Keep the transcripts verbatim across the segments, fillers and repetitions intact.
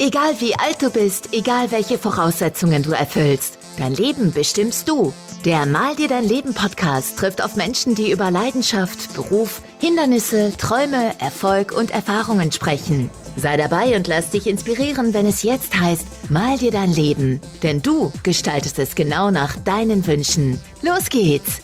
Egal wie alt du bist, egal welche Voraussetzungen du erfüllst, dein Leben bestimmst du. Der Mal dir dein Leben Podcast trifft auf Menschen, die über Leidenschaft, Beruf, Hindernisse, Träume, Erfolg und Erfahrungen sprechen. Sei dabei und lass dich inspirieren, wenn es jetzt heißt, mal dir dein Leben. Denn du gestaltest es genau nach deinen Wünschen. Los geht's!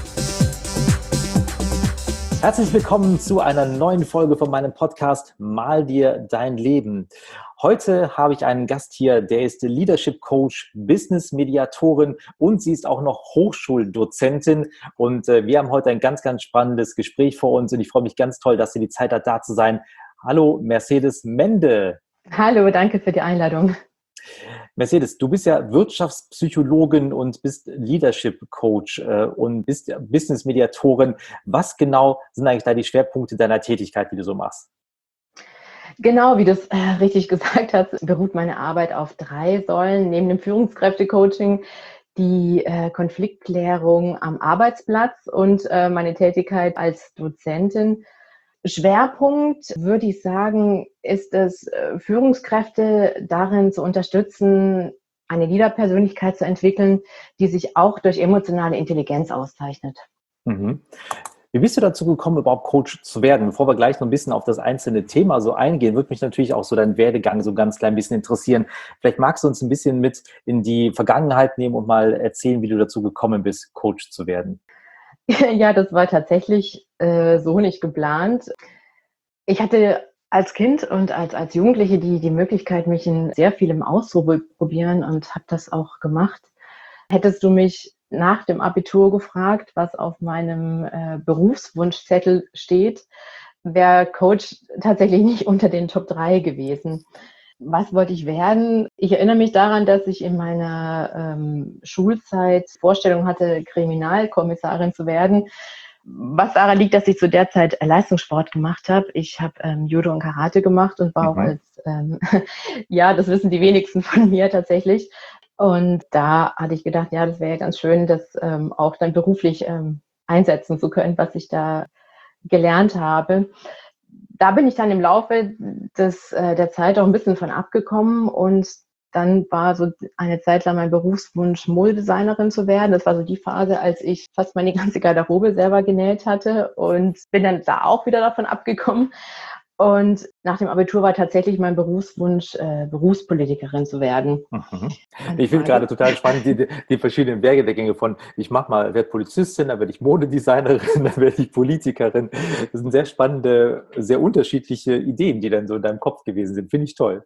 Herzlich willkommen zu einer neuen Folge von meinem Podcast Mal dir dein Leben. Heute habe ich einen Gast hier, der ist Leadership Coach, Business Mediatorin und sie ist auch noch Hochschuldozentin. Und äh, wir haben heute ein ganz, ganz spannendes Gespräch vor uns und ich freue mich ganz toll, dass sie die Zeit hat, da zu sein. Hallo, Mercedes Mende. Hallo, danke für die Einladung. Mercedes, du bist ja Wirtschaftspsychologin und bist Leadership Coach äh, und bist Business Mediatorin. Was genau sind eigentlich da die Schwerpunkte deiner Tätigkeit, die du so machst? Genau, wie du es äh, richtig gesagt hast, beruht meine Arbeit auf drei Säulen. Neben dem Führungskräftecoaching die äh, Konfliktklärung am Arbeitsplatz und äh, meine Tätigkeit als Dozentin. Schwerpunkt, würde ich sagen, ist es, Führungskräfte darin zu unterstützen, eine Leaderpersönlichkeit zu entwickeln, die sich auch durch emotionale Intelligenz auszeichnet. Mhm. Wie bist du dazu gekommen, überhaupt Coach zu werden? Bevor wir gleich noch ein bisschen auf das einzelne Thema so eingehen, würde mich natürlich auch so dein Werdegang so ganz klein bisschen interessieren. Vielleicht magst du uns ein bisschen mit in die Vergangenheit nehmen und mal erzählen, wie du dazu gekommen bist, Coach zu werden. Ja, das war tatsächlich äh, so nicht geplant. Ich hatte als Kind und als, als Jugendliche die, die Möglichkeit, mich in sehr vielem auszuprobieren und habe das auch gemacht. Hättest du mich nach dem Abitur gefragt, was auf meinem äh, Berufswunschzettel steht, wäre Coach tatsächlich nicht unter den Top drei gewesen. Was wollte ich werden? Ich erinnere mich daran, dass ich in meiner ähm, Schulzeit Vorstellung hatte, Kriminalkommissarin zu werden. Was daran liegt, dass ich zu der Zeit Leistungssport gemacht habe. Ich habe ähm, Judo und Karate gemacht und war mhm. auch als, ähm, ja, das wissen die wenigsten von mir tatsächlich. Und da hatte ich gedacht, ja, das wäre ja ganz schön, das ähm, auch dann beruflich ähm, einsetzen zu können, was ich da gelernt habe. Da bin ich dann im Laufe des, äh, der Zeit auch ein bisschen von abgekommen und dann war so eine Zeit lang mein Berufswunsch, Modedesignerin zu werden. Das war so die Phase, als ich fast meine ganze Garderobe selber genäht hatte und bin dann da auch wieder davon abgekommen. Und nach dem Abitur war tatsächlich mein Berufswunsch, äh, Berufspolitikerin zu werden. Mhm. Ich finde gerade total spannend die, die verschiedenen Werdegänge von, ich mach mal, werde Polizistin, dann werde ich Modedesignerin, dann werde ich Politikerin. Das sind sehr spannende, sehr unterschiedliche Ideen, die dann so in deinem Kopf gewesen sind. Finde ich toll.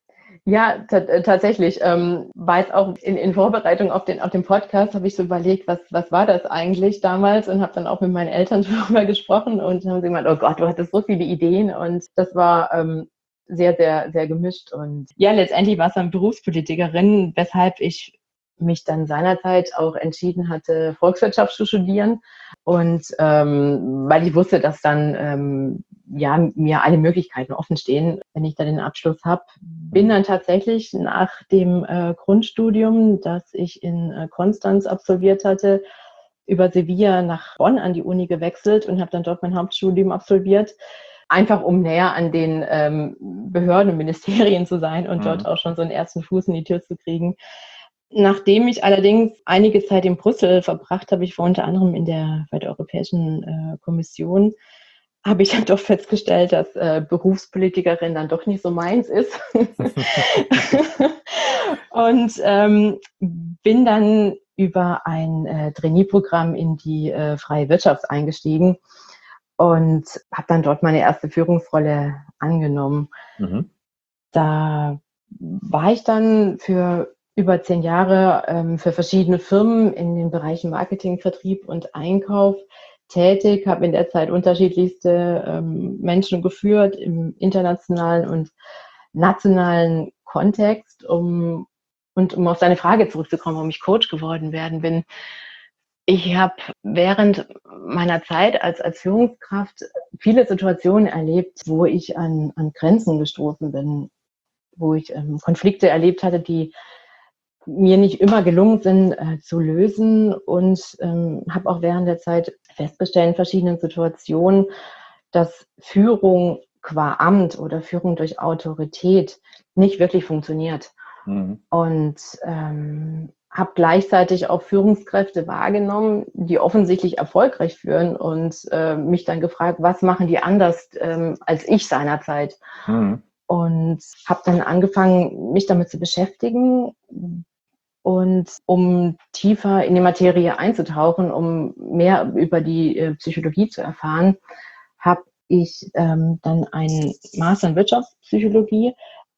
Ja, t- tatsächlich. Ähm, war jetzt auch in, in Vorbereitung auf den, auf den Podcast, habe ich so überlegt, was, was war das eigentlich damals und habe dann auch mit meinen Eltern darüber gesprochen und haben sie gemeint, oh Gott, du hattest so viele Ideen und das war ähm, sehr, sehr, sehr gemischt. Und ja, letztendlich war es dann Berufspolitikerin, weshalb ich mich dann seinerzeit auch entschieden hatte, Volkswirtschaft zu studieren und ähm, weil ich wusste, dass dann ähm, ja mir alle Möglichkeiten offen stehen, wenn ich dann den Abschluss habe. Bin dann tatsächlich nach dem äh, Grundstudium, das ich in äh, Konstanz absolviert hatte, über Sevilla nach Bonn an die Uni gewechselt und habe dann dort mein Hauptstudium absolviert, einfach um näher an den ähm, Behörden und Ministerien zu sein und mhm. dort auch schon so einen ersten Fuß in die Tür zu kriegen. Nachdem ich allerdings einige Zeit in Brüssel verbracht habe, ich war unter anderem in der, bei der Europäischen äh, Kommission, habe ich dann doch festgestellt, dass äh, Berufspolitikerin dann doch nicht so meins ist. Und ähm, bin dann über ein äh, Trainee-Programm in die äh, freie Wirtschaft eingestiegen und habe dann dort meine erste Führungsrolle angenommen. Mhm. Da war ich dann für über zehn Jahre ähm, für verschiedene Firmen in den Bereichen Marketing, Vertrieb und Einkauf tätig, habe in der Zeit unterschiedlichste ähm, Menschen geführt im internationalen und nationalen Kontext, um und um auf deine Frage zurückzukommen, warum ich Coach geworden werden bin. Ich habe während meiner Zeit als, als Führungskraft viele Situationen erlebt, wo ich an, an Grenzen gestoßen bin, wo ich ähm, Konflikte erlebt hatte, die mir nicht immer gelungen sind äh, zu lösen und ähm, habe auch während der Zeit festgestellt in verschiedenen Situationen, dass Führung qua Amt oder Führung durch Autorität nicht wirklich funktioniert. Mhm. Und ähm, habe gleichzeitig auch Führungskräfte wahrgenommen, die offensichtlich erfolgreich führen und äh, mich dann gefragt, was machen die anders ähm, als ich seinerzeit? Mhm. Und habe dann angefangen, mich damit zu beschäftigen und um tiefer in die Materie einzutauchen, um mehr über die äh, Psychologie zu erfahren, habe ich ähm, dann einen Master in Wirtschaftspsychologie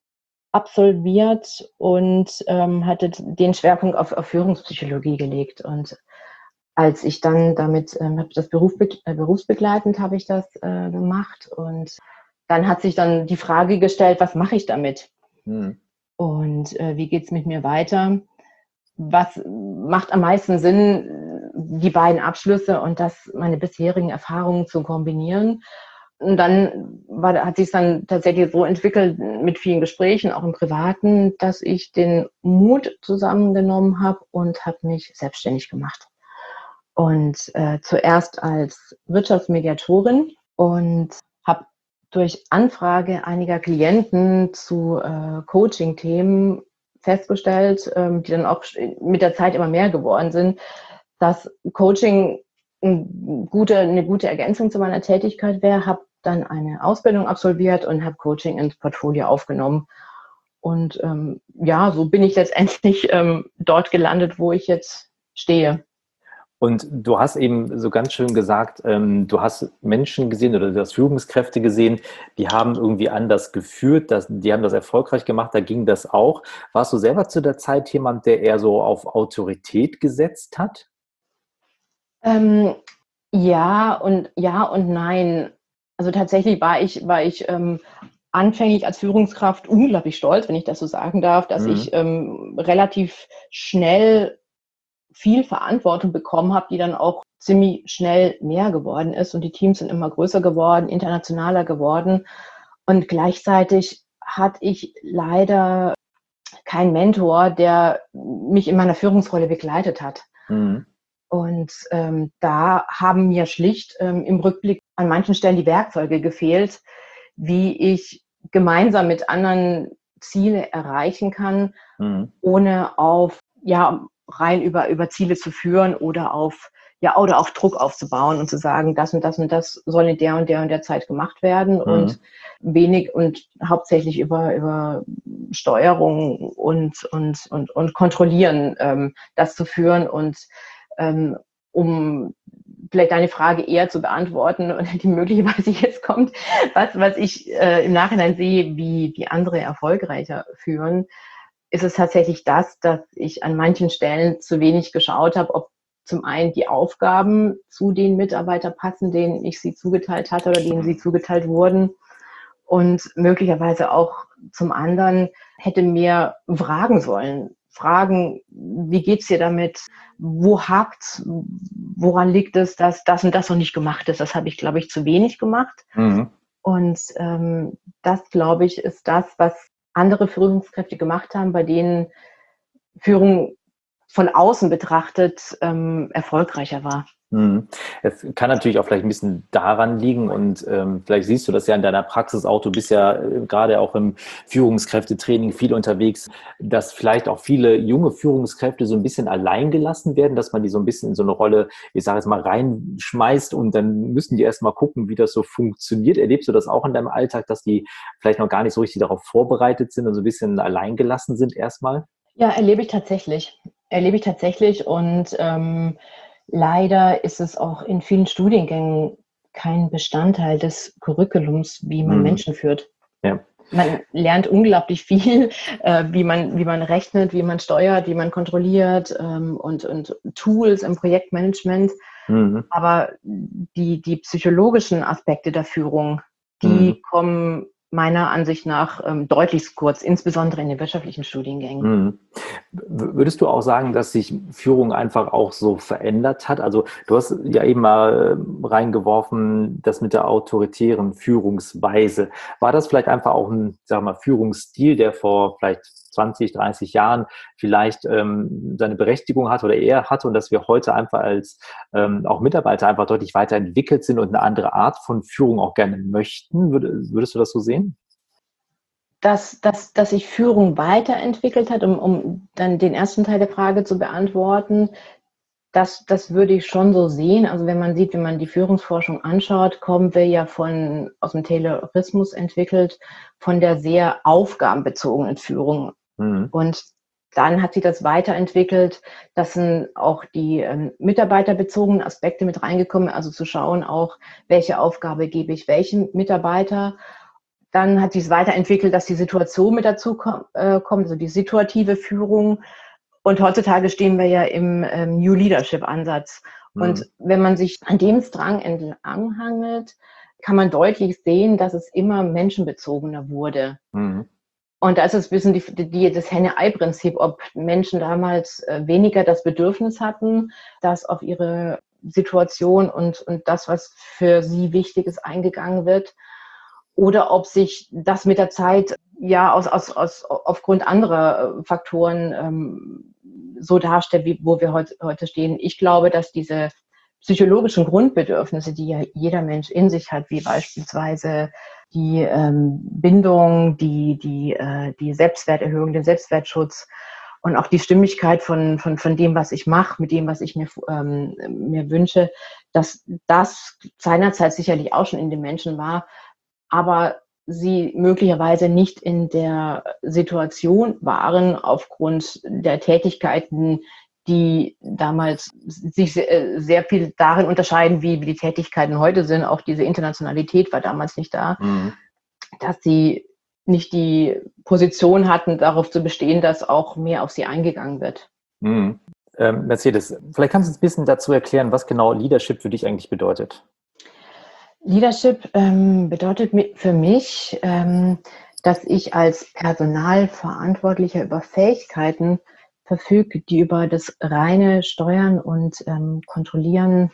absolviert und ähm, hatte den Schwerpunkt auf, auf Führungspsychologie gelegt. Und als ich dann damit, ähm, habe das Beruf, äh, berufsbegleitend habe ich das äh, gemacht und dann hat sich dann die Frage gestellt, was mache ich damit? Hm. Und äh, wie geht's mit mir weiter? Was macht am meisten Sinn, die beiden Abschlüsse und das meine bisherigen Erfahrungen zu kombinieren? Und dann war, hat sich dann tatsächlich so entwickelt mit vielen Gesprächen, auch im Privaten, dass ich den Mut zusammengenommen habe und habe mich selbstständig gemacht. Und äh, zuerst als Wirtschaftsmediatorin und habe durch Anfrage einiger Klienten zu äh, Coaching-Themen festgestellt, ähm, die dann auch mit der Zeit immer mehr geworden sind, dass Coaching eine gute, eine gute Ergänzung zu meiner Tätigkeit wäre. Habe dann eine Ausbildung absolviert und habe Coaching ins Portfolio aufgenommen. Und ähm, ja, so bin ich letztendlich ähm, dort gelandet, wo ich jetzt stehe. Und du hast eben so ganz schön gesagt, ähm, du hast Menschen gesehen oder du hast Führungskräfte gesehen, die haben irgendwie anders geführt, das, die haben das erfolgreich gemacht, da ging das auch. Warst du selber zu der Zeit jemand, der eher so auf Autorität gesetzt hat? Ähm, ja und ja und nein. Also tatsächlich war ich, war ich ähm, anfänglich als Führungskraft unglaublich stolz, wenn ich das so sagen darf, dass mhm. ich ähm, relativ schnell viel Verantwortung bekommen habe, die dann auch ziemlich schnell mehr geworden ist und die Teams sind immer größer geworden, internationaler geworden und gleichzeitig hatte ich leider keinen Mentor, der mich in meiner Führungsrolle begleitet hat. Mhm. Und ähm, da haben mir schlicht ähm, im Rückblick an manchen Stellen die Werkzeuge gefehlt, wie ich gemeinsam mit anderen Ziele erreichen kann, mhm. ohne auf, ja, rein über, über Ziele zu führen oder auf, ja, oder auch Druck aufzubauen und zu sagen, das und das und das soll in der und der und der Zeit gemacht werden mhm. und wenig und hauptsächlich über, über Steuerung und, und, und, und Kontrollieren ähm, das zu führen und ähm, um vielleicht deine Frage eher zu beantworten und die möglicherweise jetzt kommt, was, was ich äh, im Nachhinein sehe, wie, wie andere erfolgreicher führen, ist es tatsächlich das, dass ich an manchen Stellen zu wenig geschaut habe, ob zum einen die Aufgaben zu den Mitarbeitern passen, denen ich sie zugeteilt hatte oder denen sie zugeteilt wurden. Und möglicherweise auch zum anderen hätte mir fragen sollen. Fragen, wie geht's dir damit? Wo hakt's? Woran liegt es, dass das und das noch nicht gemacht ist? Das habe ich, glaube ich, zu wenig gemacht. Mhm. Und ähm, das, glaube ich, ist das, was andere Führungskräfte gemacht haben, bei denen Führung von außen betrachtet ähm, erfolgreicher war. Es kann natürlich auch vielleicht ein bisschen daran liegen und ähm, vielleicht siehst du das ja in deiner Praxis auch, du bist ja äh, gerade auch im Führungskräftetraining viel unterwegs, dass vielleicht auch viele junge Führungskräfte so ein bisschen allein gelassen werden, dass man die so ein bisschen in so eine Rolle, ich sage jetzt mal, reinschmeißt und dann müssen die erst mal gucken, wie das so funktioniert. Erlebst du das auch in deinem Alltag, dass die vielleicht noch gar nicht so richtig darauf vorbereitet sind und so ein bisschen allein gelassen sind erstmal? Ja, erlebe ich tatsächlich. Erlebe ich tatsächlich und ähm, leider ist es auch in vielen Studiengängen kein Bestandteil des Curriculums, wie man mhm. Menschen führt. Ja. Man lernt unglaublich viel, äh, wie man, wie man rechnet, wie man steuert, wie man kontrolliert ähm, und, und Tools im Projektmanagement. Mhm. Aber die, die psychologischen Aspekte der Führung, die mhm. kommen meiner Ansicht nach ähm, deutlich zu kurz, insbesondere in den wirtschaftlichen Studiengängen. Mhm. Würdest du auch sagen, dass sich Führung einfach auch so verändert hat? Also du hast ja eben mal reingeworfen, das mit der autoritären Führungsweise. War das vielleicht einfach auch ein, sag mal, Führungsstil, der vor vielleicht zwanzig, dreißig Jahren vielleicht ähm, seine Berechtigung hat oder eher hatte und dass wir heute einfach als ähm, auch Mitarbeiter einfach deutlich weiterentwickelt sind und eine andere Art von Führung auch gerne möchten? Würdest, würdest du das so sehen? dass, dass, dass sich Führung weiterentwickelt hat, um, um dann den ersten Teil der Frage zu beantworten. Das, das würde ich schon so sehen. Also wenn man sieht, wenn man die Führungsforschung anschaut, kommen wir ja von, aus dem Taylorismus entwickelt, von der sehr aufgabenbezogenen Führung. Mhm. Und dann hat sich das weiterentwickelt, dass sind auch die ähm, mitarbeiterbezogenen Aspekte mit reingekommen, also zu schauen auch, welche Aufgabe gebe ich welchem Mitarbeiter. Dann hat sich es weiterentwickelt, dass die Situation mit dazu kommt, äh, kommt, also die situative Führung. Und heutzutage stehen wir ja im ähm, New Leadership-Ansatz. Mhm. Und wenn man sich an dem Strang entlanghangelt, kann man deutlich sehen, dass es immer menschenbezogener wurde. Mhm. Und da ist es ein bisschen die, die, das Henne-Ei-Prinzip, ob Menschen damals äh, weniger das Bedürfnis hatten, dass auf ihre Situation und, und das, was für sie wichtig ist, eingegangen wird. Oder ob sich das mit der Zeit ja aus, aus, aus, aufgrund anderer Faktoren ähm, so darstellt, wie, wo wir heut, heute stehen. Ich glaube, dass diese psychologischen Grundbedürfnisse, die ja jeder Mensch in sich hat, wie beispielsweise die ähm, Bindung, die, die, äh, die Selbstwerterhöhung, den Selbstwertschutz und auch die Stimmigkeit von, von, von dem, was ich mache, mit dem, was ich mir, ähm, mir wünsche, dass das seinerzeit sicherlich auch schon in den Menschen war, aber sie möglicherweise nicht in der Situation waren aufgrund der Tätigkeiten, die damals sich sehr viel darin unterscheiden, wie die Tätigkeiten heute sind. Auch diese Internationalität war damals nicht da, mhm. dass sie nicht die Position hatten, darauf zu bestehen, dass auch mehr auf sie eingegangen wird. Mhm. Ähm, Mercedes, vielleicht kannst du uns ein bisschen dazu erklären, was genau Leadership für dich eigentlich bedeutet. Leadership ähm, bedeutet für mich, ähm, dass ich als Personalverantwortlicher über Fähigkeiten verfüge, die über das reine Steuern und ähm, Kontrollieren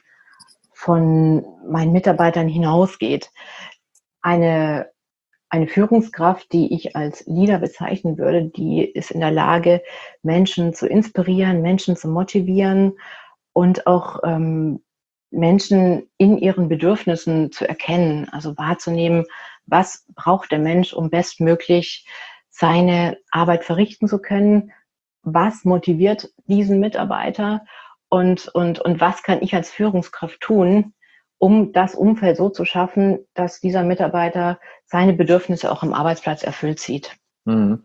von meinen Mitarbeitern hinausgeht. Eine, eine Führungskraft, die ich als Leader bezeichnen würde, die ist in der Lage, Menschen zu inspirieren, Menschen zu motivieren und auch ähm, Menschen in ihren Bedürfnissen zu erkennen, also wahrzunehmen, was braucht der Mensch, um bestmöglich seine Arbeit verrichten zu können, was motiviert diesen Mitarbeiter und, und, und was kann ich als Führungskraft tun, um das Umfeld so zu schaffen, dass dieser Mitarbeiter seine Bedürfnisse auch am Arbeitsplatz erfüllt sieht. Mhm.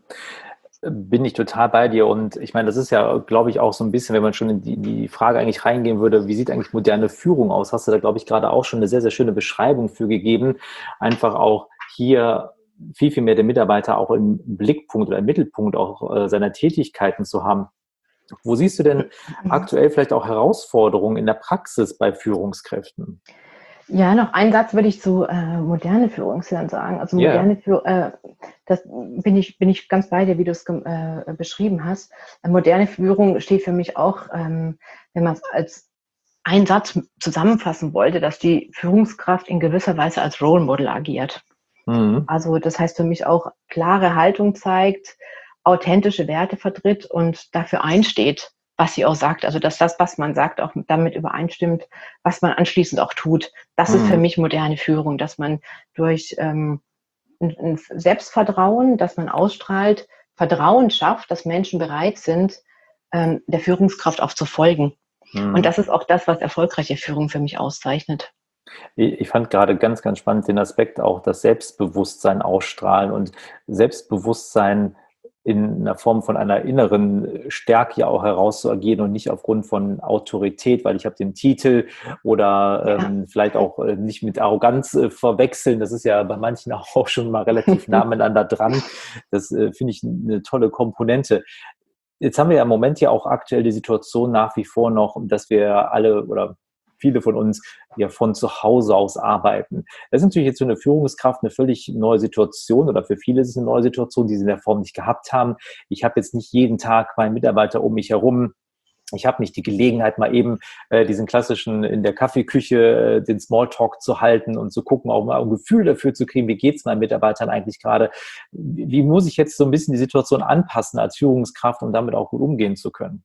Bin ich total bei dir und ich meine, das ist ja, glaube ich, auch so ein bisschen, wenn man schon in die, die Frage eigentlich reingehen würde, wie sieht eigentlich moderne Führung aus? Hast du da, glaube ich, gerade auch schon eine sehr, sehr schöne Beschreibung für gegeben. Einfach auch hier viel, viel mehr den Mitarbeiter auch im Blickpunkt oder im Mittelpunkt auch äh, seiner Tätigkeiten zu haben. Wo siehst du denn aktuell vielleicht auch Herausforderungen in der Praxis bei Führungskräften? Ja, noch einen Satz würde ich zu äh, moderne Führungslernen sagen. Also moderne yeah. Führung, äh, das bin ich, bin ich ganz bei dir, wie du es äh, beschrieben hast. Äh, moderne Führung steht für mich auch, ähm, wenn man es als einen Satz zusammenfassen wollte, dass die Führungskraft in gewisser Weise als Role Model agiert. Mhm. Also das heißt für mich auch klare Haltung zeigt, authentische Werte vertritt und dafür einsteht, was sie auch sagt. Also dass das, was man sagt, auch damit übereinstimmt, was man anschließend auch tut. Das mhm. ist für mich moderne Führung, dass man durch ähm, ein, ein Selbstvertrauen, das man ausstrahlt, Vertrauen schafft, dass Menschen bereit sind, ähm, der Führungskraft auch zu folgen. Mhm. Und das ist auch das, was erfolgreiche Führung für mich auszeichnet. Ich fand gerade ganz, ganz spannend den Aspekt auch, das Selbstbewusstsein ausstrahlen und Selbstbewusstsein in einer Form von einer inneren Stärke ja auch herauszuagieren und nicht aufgrund von Autorität, weil ich habe den Titel oder ja. ähm, vielleicht auch äh, nicht mit Arroganz äh, verwechseln. Das ist ja bei manchen auch schon mal relativ nah miteinander dran. Das äh, finde ich eine tolle Komponente. Jetzt haben wir ja im Moment ja auch aktuell die Situation nach wie vor noch, dass wir alle oder viele von uns ja von zu Hause aus arbeiten. Das ist natürlich jetzt für eine Führungskraft eine völlig neue Situation oder für viele ist es eine neue Situation, die sie in der Form nicht gehabt haben. Ich habe jetzt nicht jeden Tag meinen Mitarbeiter um mich herum. Ich habe nicht die Gelegenheit, mal eben äh, diesen klassischen in der Kaffeeküche äh, den Smalltalk zu halten und zu gucken, auch mal ein Gefühl dafür zu kriegen, wie geht es meinen Mitarbeitern eigentlich gerade. Wie, wie muss ich jetzt so ein bisschen die Situation anpassen als Führungskraft, um damit auch gut umgehen zu können?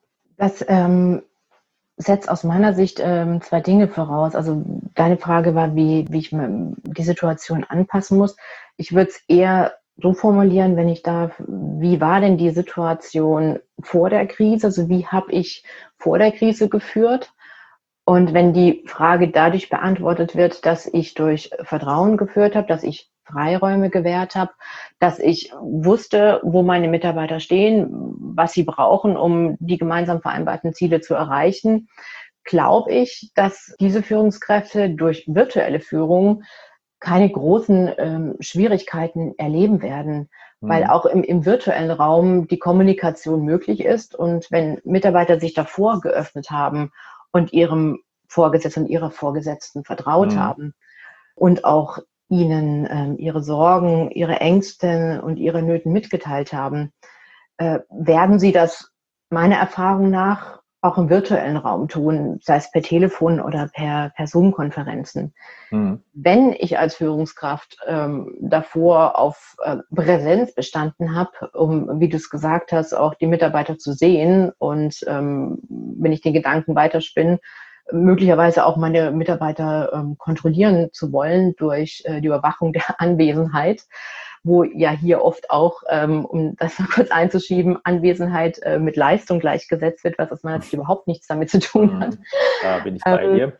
Das ähm setzt aus meiner Sicht ähm, zwei Dinge voraus. Also deine Frage war, wie, wie ich die Situation anpassen muss. Ich würde es eher so formulieren, wenn ich darf, wie war denn die Situation vor der Krise? Also wie habe ich vor der Krise geführt? Und wenn die Frage dadurch beantwortet wird, dass ich durch Vertrauen geführt habe, dass ich Freiräume gewährt habe, dass ich wusste, wo meine Mitarbeiter stehen, was sie brauchen, um die gemeinsam vereinbarten Ziele zu erreichen, glaube ich, dass diese Führungskräfte durch virtuelle Führung keine großen ähm, Schwierigkeiten erleben werden, mhm. weil auch im, im virtuellen Raum die Kommunikation möglich ist. Und wenn Mitarbeiter sich davor geöffnet haben und ihrem Vorgesetzten und ihrer Vorgesetzten vertraut mhm. haben und auch ihnen ähm, ihre Sorgen, ihre Ängste und ihre Nöten mitgeteilt haben, äh, werden sie das meiner Erfahrung nach auch im virtuellen Raum tun, sei es per Telefon oder per, per Zoom-Konferenzen. Mhm. Wenn ich als Führungskraft ähm, davor auf äh, Präsenz bestanden habe, um, wie du es gesagt hast, auch die Mitarbeiter zu sehen und ähm, wenn ich den Gedanken weiterspinne, möglicherweise auch meine Mitarbeiter ähm, kontrollieren zu wollen durch äh, die Überwachung der Anwesenheit, wo ja hier oft auch, ähm, um das mal kurz einzuschieben, Anwesenheit äh, mit Leistung gleichgesetzt wird, was aus meiner Sicht überhaupt nichts damit zu tun hat. Da bin ich bei ähm, dir.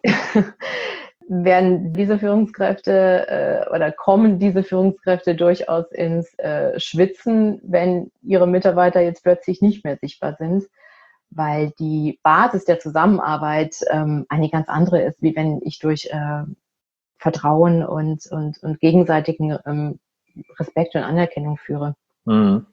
Werden diese Führungskräfte äh, oder kommen diese Führungskräfte durchaus ins äh, Schwitzen, wenn ihre Mitarbeiter jetzt plötzlich nicht mehr sichtbar sind, weil die Basis der Zusammenarbeit ähm, eine ganz andere ist, wie wenn ich durch äh, Vertrauen und, und, und gegenseitigen ähm, Respekt und Anerkennung führe. Mhm.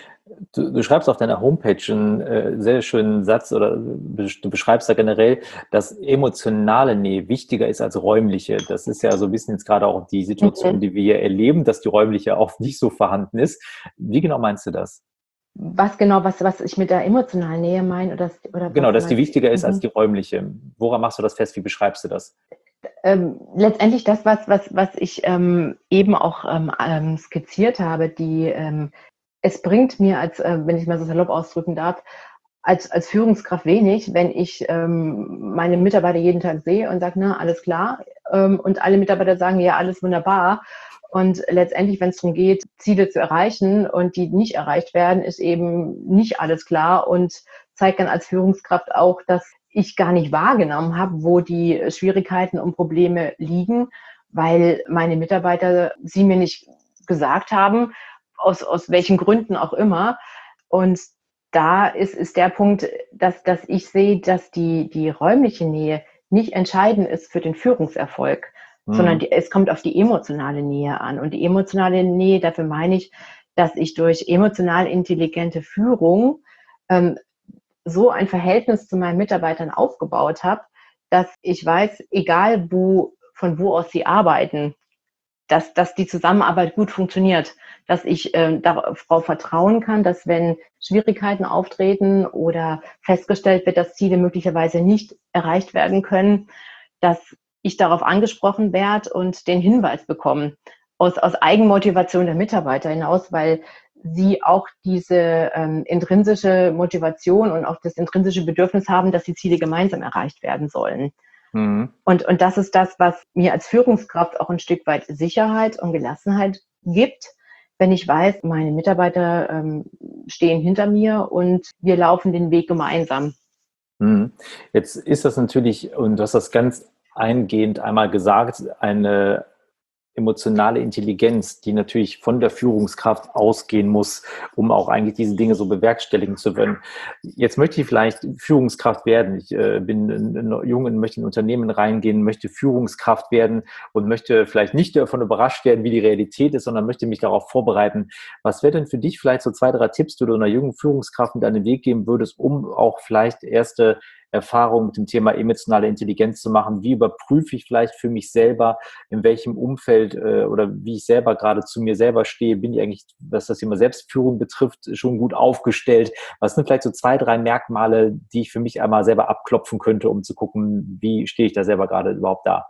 Du, du schreibst auf deiner Homepage einen äh, sehr schönen Satz oder du beschreibst da generell, dass emotionale Nähe wichtiger ist als räumliche. Das ist ja so ein bisschen jetzt gerade auch die Situation, mhm. die wir hier erleben, dass die räumliche auch nicht so vorhanden ist. Wie genau meinst du das? Was genau, was, was ich mit der emotionalen Nähe meine? Oder, oder genau, dass die wichtiger ist mhm. als die räumliche. Woran machst du das fest? Wie beschreibst du das? Ähm, letztendlich das, was, was, was ich ähm, eben auch ähm, skizziert habe, die ähm, es bringt mir, als äh, wenn ich mal so salopp ausdrücken darf, als, als Führungskraft wenig, wenn ich ähm, meine Mitarbeiter jeden Tag sehe und sage, na, alles klar. Ähm, und alle Mitarbeiter sagen, ja, alles wunderbar. Und letztendlich, wenn es darum geht, Ziele zu erreichen und die nicht erreicht werden, ist eben nicht alles klar und zeigt dann als Führungskraft auch, dass ich gar nicht wahrgenommen habe, wo die Schwierigkeiten und Probleme liegen, weil meine Mitarbeiter sie mir nicht gesagt haben, aus, aus welchen Gründen auch immer. Und da ist, ist der Punkt, dass, dass ich sehe, dass die, die räumliche Nähe nicht entscheidend ist für den Führungserfolg, mhm. sondern die, es kommt auf die emotionale Nähe an. Und die emotionale Nähe, dafür meine ich, dass ich durch emotional intelligente Führung ähm, so ein Verhältnis zu meinen Mitarbeitern aufgebaut habe, dass ich weiß, egal wo, von wo aus sie arbeiten, dass, dass die Zusammenarbeit gut funktioniert, dass ich äh, darauf vertrauen kann, dass wenn Schwierigkeiten auftreten oder festgestellt wird, dass Ziele möglicherweise nicht erreicht werden können, dass ich darauf angesprochen werde und den Hinweis bekomme aus, aus Eigenmotivation der Mitarbeiter hinaus, weil sie auch diese ähm, intrinsische Motivation und auch das intrinsische Bedürfnis haben, dass die Ziele gemeinsam erreicht werden sollen. Mhm. Und, und das ist das, was mir als Führungskraft auch ein Stück weit Sicherheit und Gelassenheit gibt, wenn ich weiß, meine Mitarbeiter ähm, stehen hinter mir und wir laufen den Weg gemeinsam. Mhm. Jetzt ist das natürlich, und du hast das ganz eingehend einmal gesagt, eine emotionale Intelligenz, die natürlich von der Führungskraft ausgehen muss, um auch eigentlich diese Dinge so bewerkstelligen zu können. Jetzt möchte ich vielleicht Führungskraft werden. Ich äh, bin jung und möchte in ein Unternehmen reingehen, möchte Führungskraft werden und möchte vielleicht nicht davon überrascht werden, wie die Realität ist, sondern möchte mich darauf vorbereiten. Was wäre denn für dich vielleicht so zwei, drei Tipps, die du einer jungen Führungskraft mit an den Weg geben würdest, um auch vielleicht erste Erfahrung mit dem Thema emotionale Intelligenz zu machen? Wie überprüfe ich vielleicht für mich selber, in welchem Umfeld äh, oder wie ich selber gerade zu mir selber stehe? Bin ich eigentlich, was das Thema Selbstführung betrifft, schon gut aufgestellt? Was sind vielleicht so zwei, drei Merkmale, die ich für mich einmal selber abklopfen könnte, um zu gucken, wie stehe ich da selber gerade überhaupt da?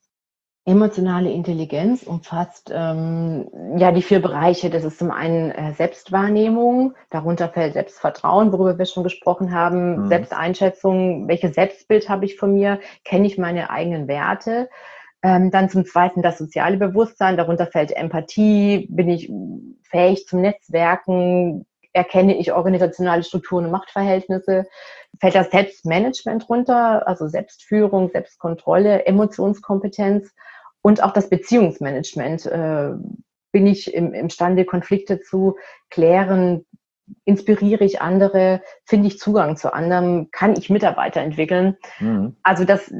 Emotionale Intelligenz umfasst ähm, ja die vier Bereiche. Das ist zum einen äh, Selbstwahrnehmung, darunter fällt Selbstvertrauen, worüber wir schon gesprochen haben, mhm. Selbsteinschätzung, welches Selbstbild habe ich von mir, kenne ich meine eigenen Werte. Ähm, dann zum Zweiten das soziale Bewusstsein, darunter fällt Empathie, bin ich fähig zum Netzwerken? Erkenne ich organisationale Strukturen und Machtverhältnisse? Fällt das Selbstmanagement runter, also Selbstführung, Selbstkontrolle, Emotionskompetenz und auch das Beziehungsmanagement? Äh, bin ich im, imstande, Konflikte zu klären? Inspiriere ich andere? Finde ich Zugang zu anderen? Kann ich Mitarbeiter entwickeln? Mhm. Also das,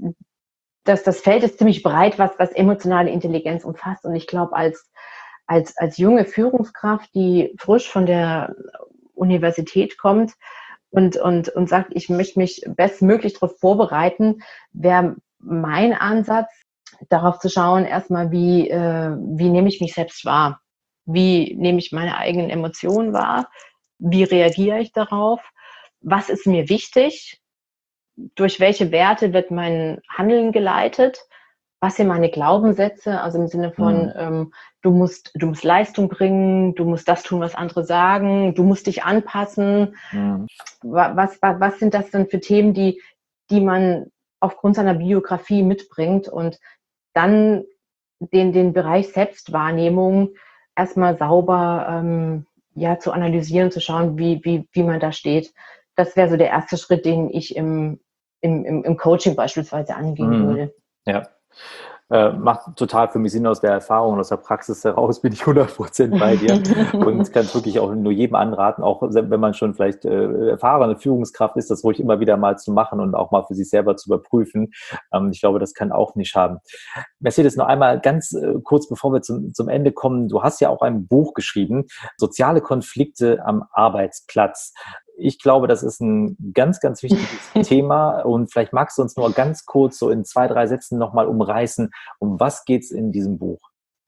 das, das Feld ist ziemlich breit, was, was emotionale Intelligenz umfasst. Und ich glaube, als, als, als junge Führungskraft, die frisch von der Universität kommt und, und, und sagt, ich möchte mich bestmöglich darauf vorbereiten, wäre mein Ansatz, darauf zu schauen, erstmal, wie, äh, wie nehme ich mich selbst wahr? Wie nehme ich meine eigenen Emotionen wahr? Wie reagiere ich darauf? Was ist mir wichtig? Durch welche Werte wird mein Handeln geleitet? Was sind meine Glaubenssätze? Also im Sinne von, mhm. ähm, du musst, du musst Leistung bringen, du musst das tun, was andere sagen, du musst dich anpassen. Mhm. Was, was, was sind das denn für Themen, die, die man aufgrund seiner Biografie mitbringt und dann den, den Bereich Selbstwahrnehmung erstmal sauber ähm, ja, zu analysieren, zu schauen, wie, wie, wie man da steht. Das wäre so der erste Schritt, den ich im, im, im Coaching beispielsweise angehen mhm. würde. Ja. Äh, macht total für mich Sinn aus der Erfahrung und aus der Praxis heraus, bin ich hundert Prozent bei dir und kann es wirklich auch nur jedem anraten, auch wenn man schon vielleicht äh, erfahrene Führungskraft ist, das ruhig immer wieder mal zu machen und auch mal für sich selber zu überprüfen. Ähm, ich glaube, das kann auch nicht schaden. Mercedes, noch einmal ganz äh, kurz, bevor wir zum, zum Ende kommen. Du hast ja auch ein Buch geschrieben, Soziale Konflikte am Arbeitsplatz. Ich glaube, das ist ein ganz, ganz wichtiges Thema und vielleicht magst du uns nur ganz kurz so in zwei, drei Sätzen nochmal umreißen, um was geht es in diesem Buch?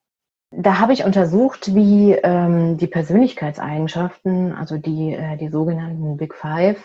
Da habe ich untersucht, wie ähm, die Persönlichkeitseigenschaften, also die, äh, die sogenannten Big Five,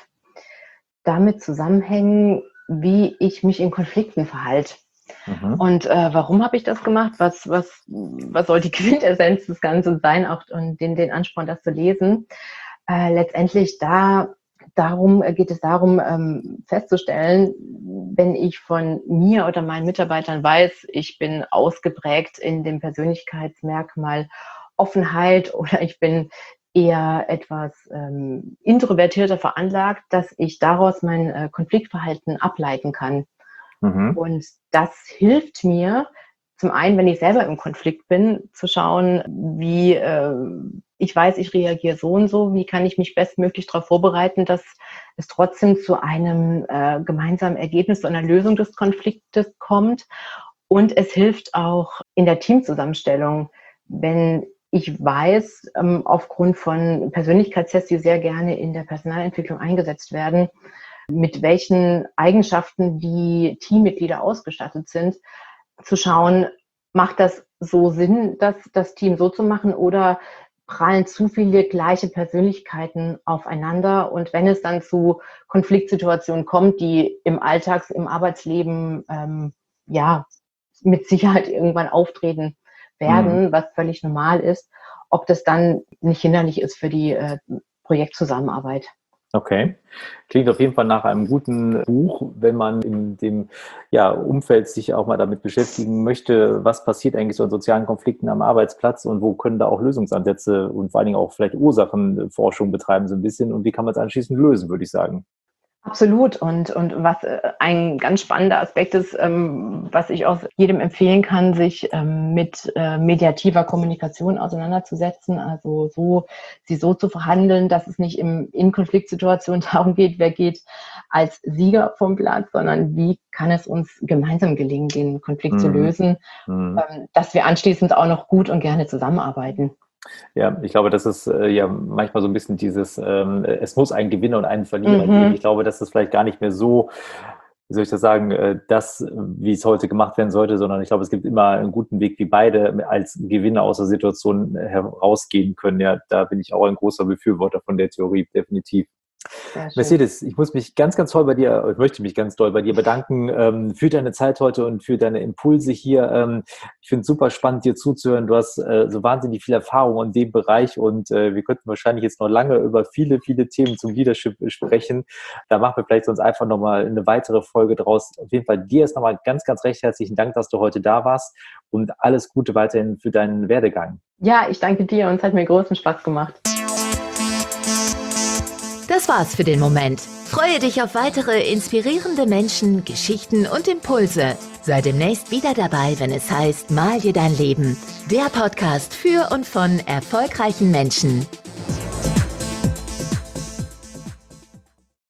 damit zusammenhängen, wie ich mich in Konflikten verhalte. Mhm. Und äh, warum habe ich das gemacht? Was, was, was soll die Quintessenz des Ganzen sein, auch und den, den Ansporn, das zu lesen? Äh, letztendlich da darum äh, geht es darum, ähm, festzustellen, wenn ich von mir oder meinen Mitarbeitern weiß, ich bin ausgeprägt in dem Persönlichkeitsmerkmal Offenheit oder ich bin eher etwas ähm, introvertierter veranlagt, dass ich daraus mein äh, Konfliktverhalten ableiten kann. Mhm. Und das hilft mir, zum einen, wenn ich selber im Konflikt bin, zu schauen, wie äh, ich weiß, ich reagiere so und so, wie kann ich mich bestmöglich darauf vorbereiten, dass es trotzdem zu einem äh, gemeinsamen Ergebnis, zu einer Lösung des Konfliktes kommt. Und es hilft auch in der Teamzusammenstellung, wenn ich weiß, ähm, aufgrund von Persönlichkeitstests, die sehr gerne in der Personalentwicklung eingesetzt werden, mit welchen Eigenschaften die Teammitglieder ausgestattet sind, zu schauen, macht das so Sinn, das, das Team so zu machen oder prallen zu viele gleiche Persönlichkeiten aufeinander und wenn es dann zu Konfliktsituationen kommt, die im Alltags-, im Arbeitsleben ähm, ja mit Sicherheit irgendwann auftreten werden, mhm. was völlig normal ist, ob das dann nicht hinderlich ist für die äh, Projektzusammenarbeit. Okay. Klingt auf jeden Fall nach einem guten Buch, wenn man in dem ja, Umfeld sich auch mal damit beschäftigen möchte, was passiert eigentlich so in sozialen Konflikten am Arbeitsplatz und wo können da auch Lösungsansätze und vor allen Dingen auch vielleicht Ursachenforschung betreiben so ein bisschen und wie kann man es anschließend lösen, würde ich sagen. Absolut. Und, und was ein ganz spannender Aspekt ist, ähm, was ich auch jedem empfehlen kann, sich ähm, mit äh, mediativer Kommunikation auseinanderzusetzen. Also so, sie so zu verhandeln, dass es nicht im, in Konfliktsituationen darum geht, wer geht als Sieger vom Platz, sondern wie kann es uns gemeinsam gelingen, den Konflikt mhm. zu lösen, mhm. ähm, dass wir anschließend auch noch gut und gerne zusammenarbeiten. Ja, ich glaube, das ist äh, ja manchmal so ein bisschen dieses, ähm, es muss einen Gewinner und einen Verlierer mhm. geben. Ich glaube, das ist vielleicht gar nicht mehr so, wie soll ich das sagen, äh, das, wie es heute gemacht werden sollte, sondern ich glaube, es gibt immer einen guten Weg, wie beide als Gewinner aus der Situation herausgehen können. Ja, da bin ich auch ein großer Befürworter von der Theorie, definitiv. Mercedes, ich muss mich ganz, ganz toll bei dir, ich möchte mich ganz toll bei dir bedanken ähm, für deine Zeit heute und für deine Impulse hier. Ähm, ich finde es super spannend, dir zuzuhören. Du hast äh, so wahnsinnig viel Erfahrung in dem Bereich und äh, wir könnten wahrscheinlich jetzt noch lange über viele, viele Themen zum Leadership sprechen. Da machen wir vielleicht sonst einfach nochmal eine weitere Folge draus. Auf jeden Fall dir ist nochmal ganz, ganz recht herzlichen Dank, dass du heute da warst und alles Gute weiterhin für deinen Werdegang. Ja, ich danke dir und es hat mir großen Spaß gemacht. Das war's für den Moment. Freue dich auf weitere inspirierende Menschen, Geschichten und Impulse. Sei demnächst wieder dabei, wenn es heißt Mal dir dein Leben. Der Podcast für und von erfolgreichen Menschen.